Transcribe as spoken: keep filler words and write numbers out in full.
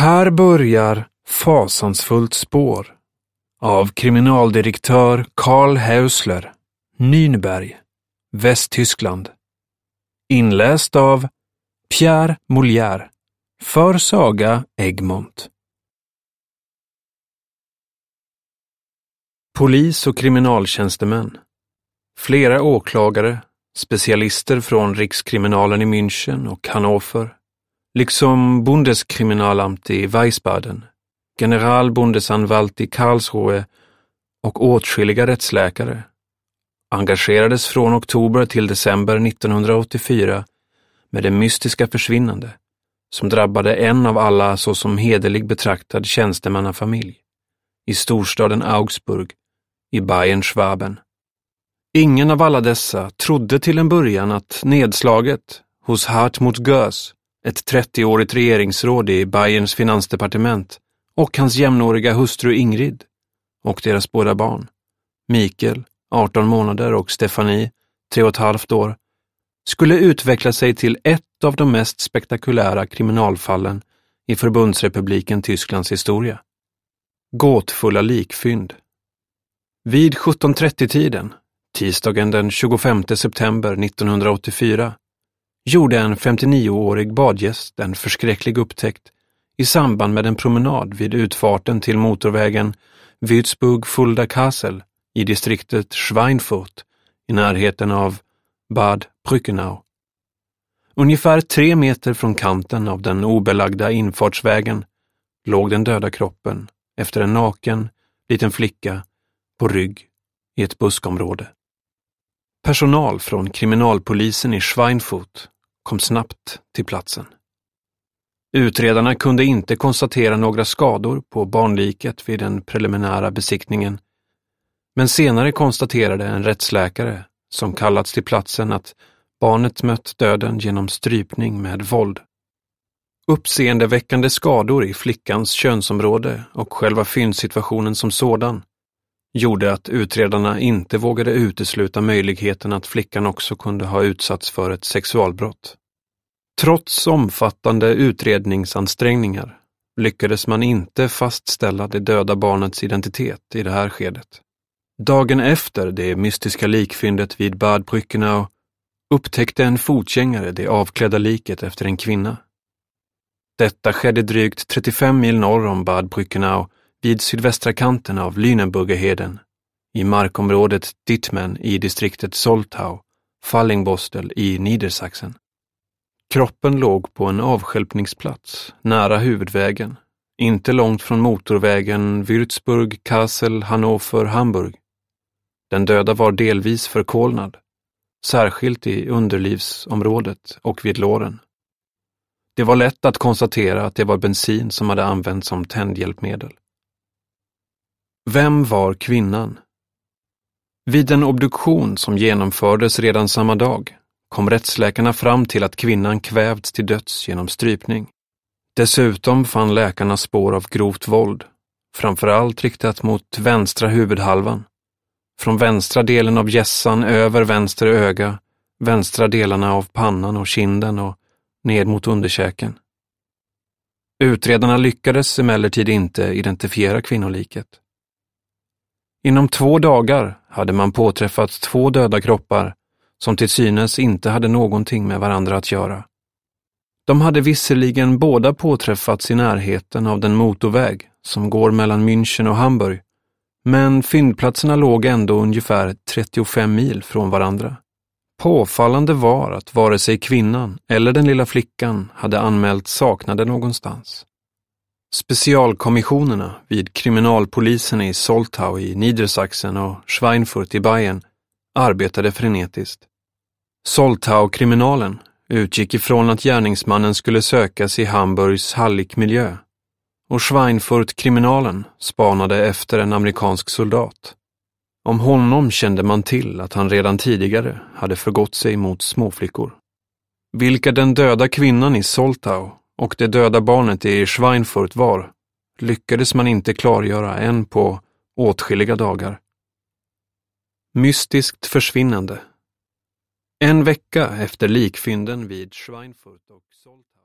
Här börjar Fasansfullt spår av kriminaldirektör Karl Häusler, Nürnberg, Västtyskland. Inläst av Pierre Molière för Saga Egmont. Polis och kriminaltjänstemän, flera åklagare, specialister från Rikskriminalen i München och Hannover, liksom Bundeskriminalamt i Wiesbaden, Generalbundesanwalt i Karlsruhe och åtskilliga rättsläkare engagerades från oktober till december nittonhundraåttiofyra med det mystiska försvinnande som drabbade en av alla såsom hederlig betraktad tjänstemannafamilj i storstaden Augsburg i Bayern-Schwaben. Ingen av alla dessa trodde till en början att nedslaget hos Hartmut Gös, ett trettioårigt regeringsråd i Bayerns finansdepartement, och hans jämnåriga hustru Ingrid och deras båda barn, Mikael, arton månader, och Stefanie, tre och ett halvt år, skulle utveckla sig till ett av de mest spektakulära kriminalfallen i Förbundsrepubliken Tysklands historia. Gåtfulla likfynd. Vid sjutton trettio-tiden, tisdagen den tjugofemte september nittonhundraåttiofyra, gjorde en femtionioårig badgäst en förskräcklig upptäckt i samband med en promenad vid utfarten till motorvägen Würzburg-Fulda Kassel i distriktet Schweinfurt i närheten av Bad Brückenau. Ungefär tre meter från kanten av den obelagda infartsvägen låg den döda kroppen efter en naken liten flicka på rygg i ett buskområde. Personal från kriminalpolisen i Schweinfurt kom snabbt till platsen. Utredarna kunde inte konstatera några skador på barnliket vid den preliminära besiktningen, men senare konstaterade en rättsläkare som kallats till platsen att barnet mött döden genom strypning med våld. Uppseendeväckande skador i flickans könsområde och själva fyndsituationen som sådan gjorde att utredarna inte vågade utesluta möjligheten att flickan också kunde ha utsatts för ett sexualbrott. Trots omfattande utredningsansträngningar lyckades man inte fastställa det döda barnets identitet i det här skedet. Dagen efter det mystiska likfyndet vid Bad Brückenau upptäckte en fotgängare det avklädda liket efter en kvinna. Detta skedde drygt trettiofem mil norr om Bad Brückenau vid sydvästra kanten av Lüneburgerheden i markområdet Dittmen i distriktet Soltau, Fallingbostel i Niedersachsen. Kroppen låg på en avstjälpningsplats nära huvudvägen, inte långt från motorvägen Würzburg, Kassel, Hannover, Hamburg. Den döda var delvis förkolnad, särskilt i underlivsområdet och vid låren. Det var lätt att konstatera att det var bensin som hade använts som tändhjälpmedel. Vem var kvinnan? Vid en obduktion som genomfördes redan samma dag kom rättsläkarna fram till att kvinnan kvävts till döds genom strypning. Dessutom fann läkarna spår av grovt våld, framförallt riktat mot vänstra huvudhalvan. Från vänstra delen av hjässan över vänster öga, vänstra delarna av pannan och kinden och ned mot underkäken. Utredarna lyckades emellertid inte identifiera kvinnoliket. Inom två dagar hade man påträffat två döda kroppar som till synes inte hade någonting med varandra att göra. De hade visserligen båda påträffats i närheten av den motorväg som går mellan München och Hamburg, men fyndplatserna låg ändå ungefär trettiofem mil från varandra. Påfallande var att vare sig kvinnan eller den lilla flickan hade anmält saknade någonstans. Specialkommissionerna vid kriminalpolisen i Soltau i Niedersachsen och Schweinfurt i Bayern arbetade frenetiskt. Soltau-kriminalen utgick ifrån att gärningsmannen skulle sökas i Hamburgs hallickmiljö och Schweinfurt-kriminalen spanade efter en amerikansk soldat. Om honom kände man till att han redan tidigare hade förgått sig mot småflickor. Vilka den döda kvinnan i Soltau och det döda barnet i Schweinfurt var lyckades man inte klargöra än på åtskilliga dagar. Mystiskt försvinnande. En vecka efter likfynden vid Schweinfurt och Soltau